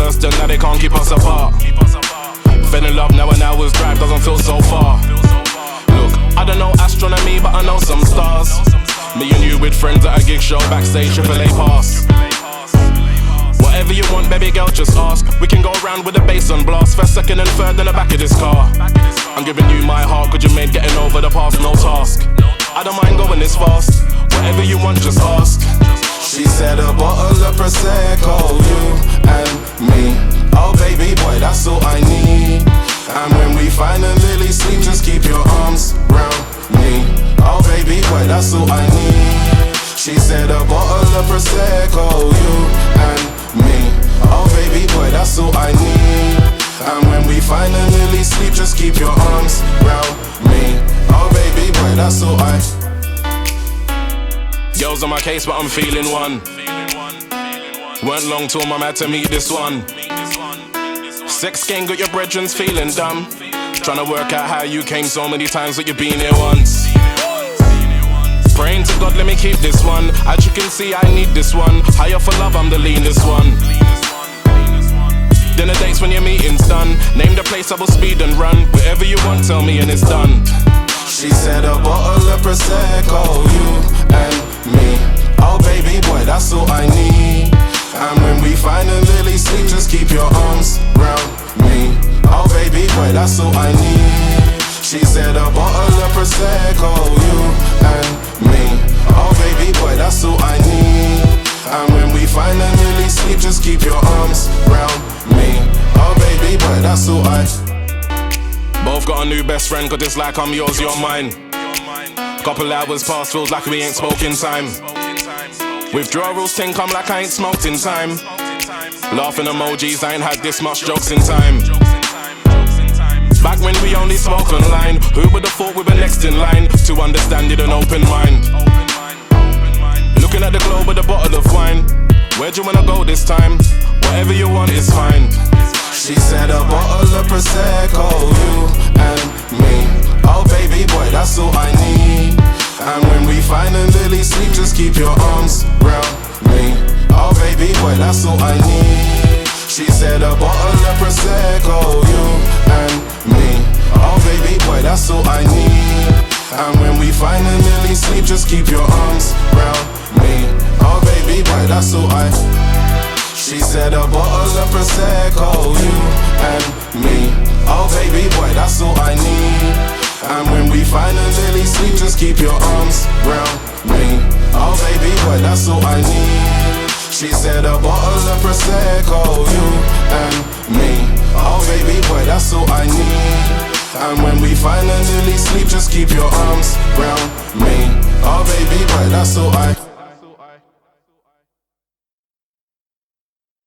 first and now they can't keep us apart. Fell in love now, an hour's drive doesn't feel so far. Look, I don't know astronomy, but I know some stars. Me and you with friends at a gig show backstage, AAA pass. Whatever you want, baby girl, just ask. We can go around with the bass on blast. First, second and third in the back of this car. I'm giving you my heart, could you made getting over the past no task. I don't mind going this fast. Whatever you want, just ask. She said a bottle of Prosecco, you and me. Oh baby boy, that's all I need. And when we finally sleep, just keep your arms round me. Oh baby boy, that's all I need. She said a bottle of Prosecco, you and me. Oh baby boy, that's all I need. And when we finally sleep, just keep your arms round me. Oh baby boy, that's all I need. Girls on my case, but I'm feeling one. Weren't long till mum had to meet this one. Sex game got your brethrens feeling dumb. Tryna work out how you came so many times, but you've been here once. Praying to God, let me keep this one. As you can see, I need this one. Higher for love, I'm the leanest one. Dinner dates when your meeting's done. Name the place, I will speed and run. Whatever you want, tell me and it's done. She said a bottle of Prosecco, you and me. Oh baby boy, that's all I need. And when we finally sleep, just keep your arms round me. Oh baby boy, that's all I need. She said a bottle of Prosecco, you and me. Oh baby boy, that's all I need. And when we finally sleep, just keep your arms round me. Oh baby boy, that's all I need. Both got a new best friend, cause it's like I'm yours, you're mine. Couple hours past, feels like we ain't spoken time. Withdrawals thing come like I ain't smoked in time. Laughing emojis, I ain't had this much jokes in time. Back when we only spoke online, who would've thought we were next in line to understand it, an open mind. Looking at the globe with a bottle of wine. Where'd you wanna go this time? Whatever you want is fine. She said a bottle of Prosecco, you and me. Oh baby boy, that's all I need. And when we finally sleep, just keep your arms round me. Oh baby boy, that's all I need. She said a bottle of Prosecco, you and me. Oh baby boy, that's all I need. And when we finally sleep, just keep your arms round me. Oh baby boy, that's all I need. She said a bottle of Prosecco, you and me. Oh baby boy, that's all I need. And when we finally sleep, just keep your arms round me. Oh baby boy, that's all I need. She said a bottle of Prosecco, you and me. Oh baby boy, that's all I need. And when we finally sleep, just keep your arms round me. Oh baby boy, that's all I need.